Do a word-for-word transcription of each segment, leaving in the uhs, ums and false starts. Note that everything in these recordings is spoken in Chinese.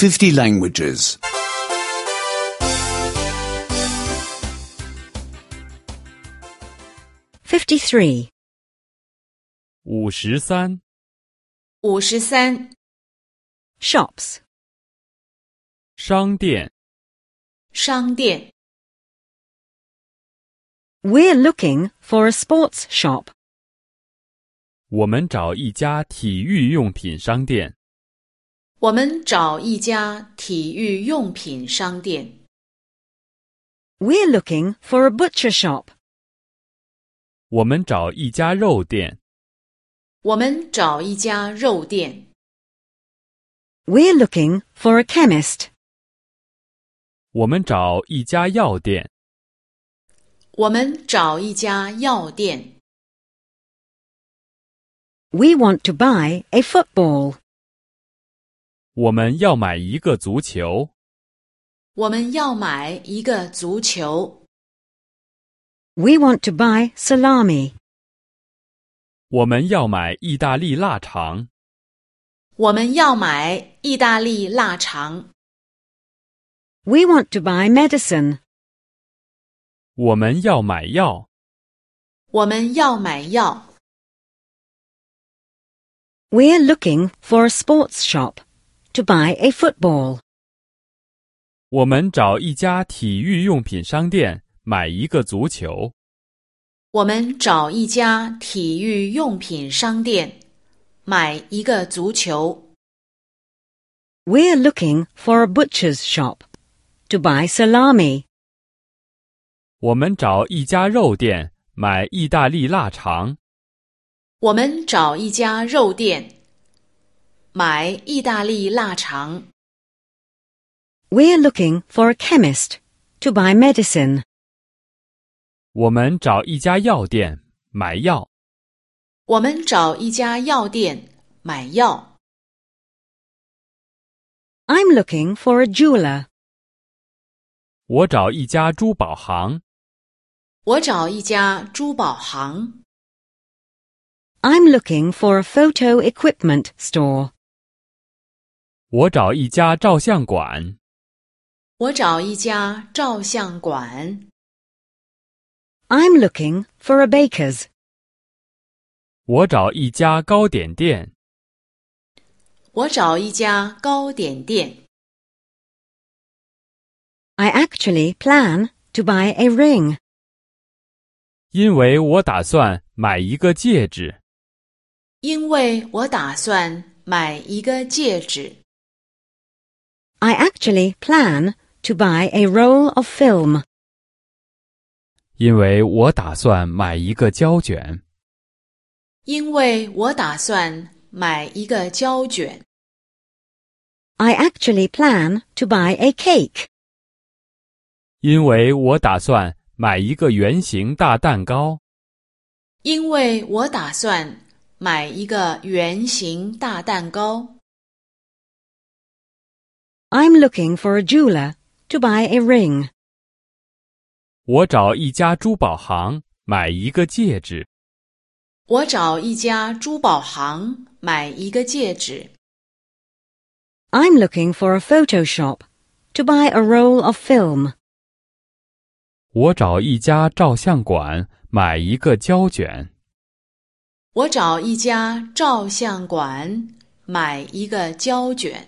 fifty languages. fifty-three. 五十三， 五十三， Shops. 商店， 商店。 We're looking for a sports shop. 我们找一家体育用品商店。 我们找一家体育用品商店。 We're looking for a butcher shop. 我们找一家肉店。 我们找一家肉店。 We're looking for a chemist. 我们找一家药店。 我们找一家药店。 We want to buy a football. 我们要买一个足球。 我们要买一个足球。 We want to buy salami. 我们要买意大利腊肠。 我们要买意大利腊肠。 We want to buy medicine. 我们要买药。 我们要买药。 We're looking for a sports shop to buy a football. 我们找一家体育用品商店买一个足球。 我们找一家体育用品商店买一个足球。 We're looking for a butcher's shop to buy salami. 我们找一家肉店买意大利腊肠。 我们找一家肉店买意大利腊肠。 We're looking for a chemist to buy medicine. 我们找一家药店买药。 我们找一家药店买药。 I'm looking for a jeweler. 我找一家珠宝行。 我找一家珠宝行。 I'm looking for a photo equipment store. 我找一家照相馆。 我找一家照相馆。 I'm looking for a baker's. 我找一家糕点店。 我找一家糕点店。 I actually plan to buy a ring. 因为我打算买一个戒指。 因为我打算买一个戒指。 I actually plan to buy a roll of film. 因为我打算买一个胶卷。 因为我打算买一个胶卷。 I actually plan to buy a cake. 因为我打算买一个圆形大蛋糕。 因为我打算买一个圆形大蛋糕。 I'm looking for a jeweler to buy a ring. 我找一家珠宝行买一个戒指。 我找一家珠宝行买一个戒指。 I'm looking for a photo shop to buy a roll of film. 我找一家照相馆买一个胶卷。 我找一家照相馆买一个胶卷。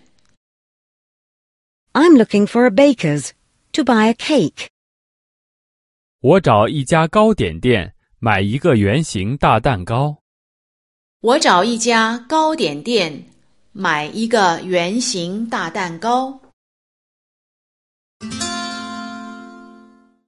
I'm looking for a baker's to buy a cake. 我找一家糕点店买一个圆形大蛋糕。 我找一家糕点店买一个圆形大蛋糕。